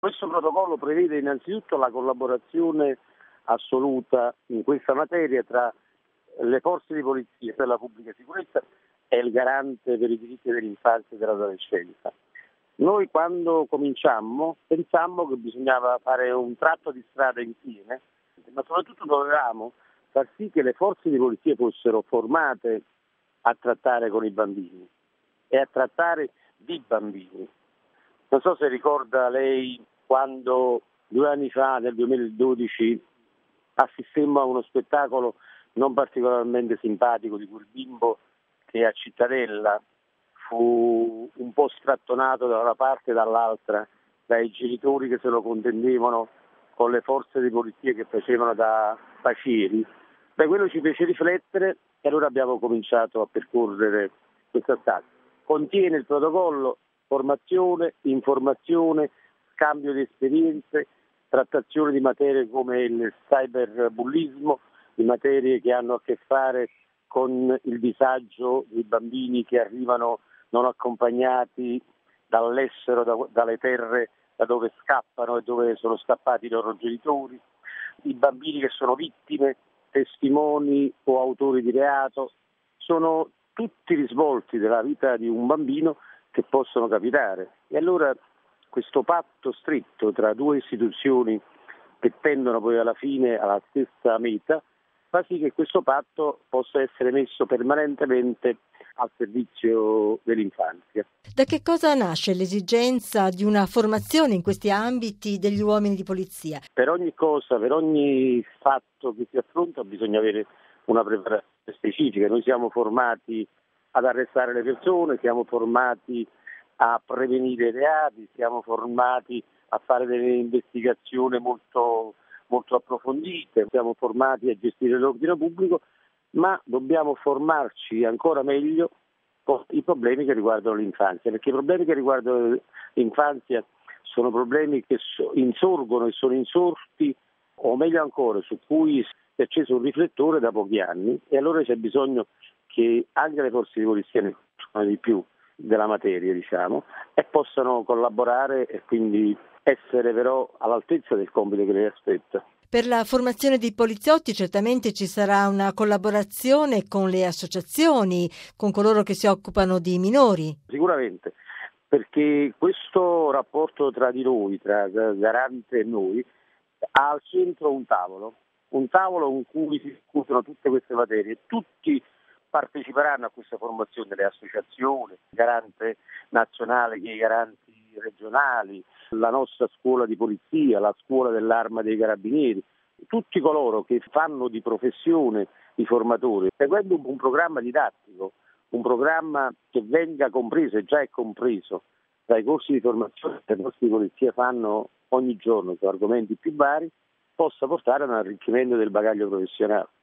Questo protocollo prevede innanzitutto la collaborazione assoluta in questa materia tra le forze di polizia della pubblica sicurezza e il garante per i diritti dell'infanzia e dell'adolescenza. Noi quando cominciammo pensammo che bisognava fare un tratto di strada insieme, ma soprattutto dovevamo far sì che le forze di polizia fossero formate a trattare con i bambini e a trattare di bambini. Non so se ricorda lei quando 2 anni fa, nel 2012, assistemmo a uno spettacolo non particolarmente simpatico di quel bimbo che a Cittadella fu un po' strattonato da una parte e dall'altra dai genitori che se lo contendevano con le forze di polizia che facevano da pacieri. Quello ci fece riflettere e allora abbiamo cominciato a percorrere questa strada. Contiene il protocollo formazione, informazione, scambio di esperienze, trattazione di materie come il cyberbullismo, di materie che hanno a che fare con il disagio dei bambini che arrivano non accompagnati dall'estero, dalle terre da dove scappano e dove sono scappati i loro genitori, i bambini che sono vittime, testimoni o autori di reato. Sono tutti risvolti della vita di un bambino che possono capitare. E allora questo patto stretto tra 2 istituzioni che tendono poi alla fine alla stessa meta fa sì che questo patto possa essere messo permanentemente al servizio dell'infanzia. Da che cosa nasce l'esigenza di una formazione in questi ambiti degli uomini di polizia? Per ogni cosa, per ogni fatto che si affronta bisogna avere una preparazione specifica. Noi siamo formati ad arrestare le persone, siamo formati a prevenire i reati, siamo formati a fare delle investigazioni molto approfondite, siamo formati a gestire l'ordine pubblico, ma dobbiamo formarci ancora meglio con i problemi che riguardano l'infanzia, perché i problemi che riguardano l'infanzia sono problemi che insorgono e sono insorti, o meglio ancora, su cui è acceso un riflettore da pochi anni, e allora c'è bisogno che anche le forze di polizia ne conoscano di più della materia, e possano collaborare e quindi essere però all'altezza del compito che le aspetta. Per la formazione dei poliziotti certamente ci sarà una collaborazione con le associazioni, con coloro che si occupano di minori. Sicuramente, perché questo rapporto tra di noi, tra garante e noi, ha al centro un tavolo in cui si discutono tutte queste materie. Tutti parteciperanno a questa formazione, le associazioni, il garante nazionale che i garanti regionali, la nostra scuola di polizia, la scuola dell'Arma dei Carabinieri, tutti coloro che fanno di professione i formatori, seguendo un programma didattico, un programma che venga compreso e già è compreso dai corsi di formazione che le forze di polizia fanno ogni giorno su argomenti più vari, possa portare a un arricchimento del bagaglio professionale.